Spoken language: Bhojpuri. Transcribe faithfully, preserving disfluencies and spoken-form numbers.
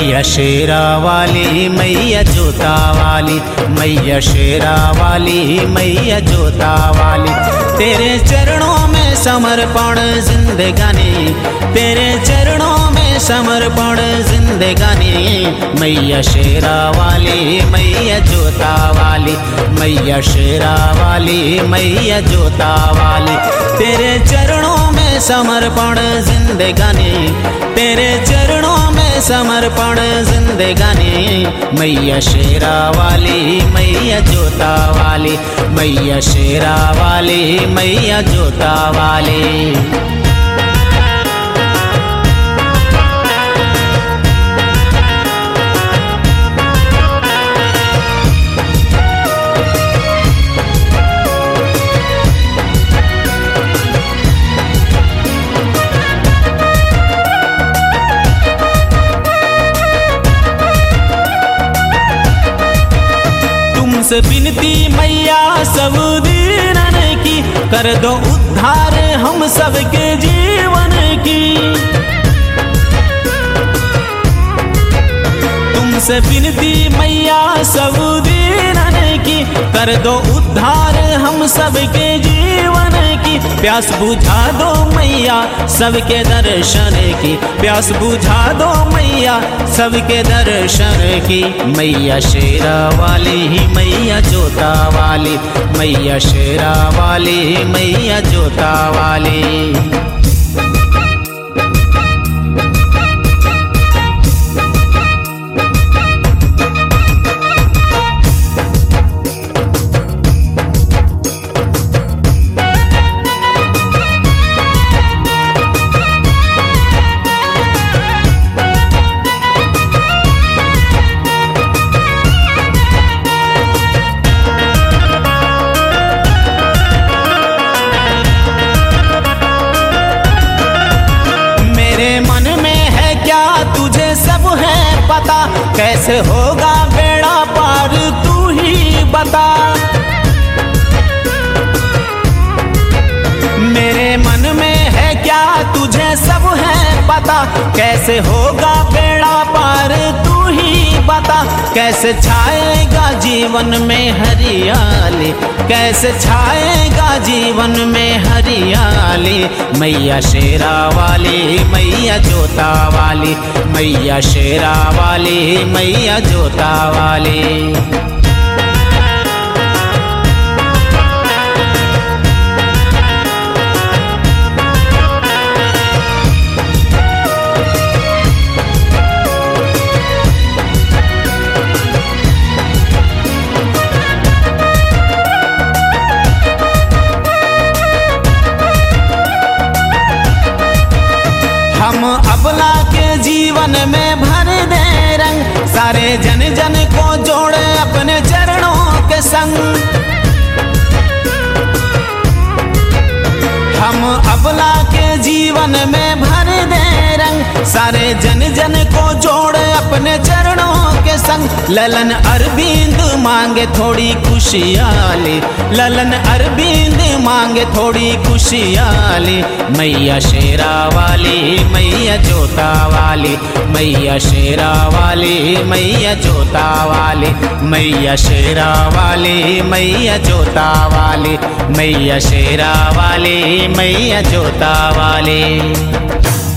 मैया शेरा वाली मैया जोता वाली, मैया शेरा वाली मैया जोता वाली। तेरे चरणों में समर्पण जिंदगानी, तेरे चरणों में समर्पण जिंदगानी। मैया शेरा वाली मैया जोता वाली, मैया शेरा वाली मैया जोता वाली। तेरे चरणों में समर्पण जिंदगानी, तेरे चरणों में समर्पण जिंदगानी। मैया शेरा वाली मैया जोता वाली, मैया शेरा वाली मैया जोता वाली। तुमसे विनती मैया सब दीनन की, कर दो उद्धार हम सबके जीवन की। तुमसे विनती मैया सब दीनन की, कर दो उद्धार हम सबके जीवन की। प्यास बुझा दो मैया सबके दर्शन की, प्यास बुझा दो मैया सबके दर्शन की। मैया शेरा वाली मैया जोता वाली, मैया शेरा वाली मैया जोता वाली। तुझे सब है पता, कैसे होगा बेड़ा पार तू ही बता। मेरे मन में है क्या तुझे सब है पता, कैसे होगा बेड़ा पार तू ही बता। कैसे छाएगा जीवन में हरियाली, कैसे छाएगा जीवन में हरियाली। मैया शेरा वाली मैया जोता वाली, मैया शेरा वाली मैया जोता वाली। हम अबला के जीवन में भर दे रंग, सारे जन जन को जोड़े अपने चरणों के संग। हम अबला के जीवन में भर दे रंग, सारे जन जन को जोड़े अपने चरणों के संग। ललन अरविंद मांगे थोड़ी खुशियाली, ललन अरविंद मांगे थोड़ी खुशियाली। मैया शेरा वाली मैया जोता वाली, मैया शेरा वाली मैया जोता वाली। मैया शेरा वाली मैया जोता वाली, मैया शेरा वाली मैया जोता वाली।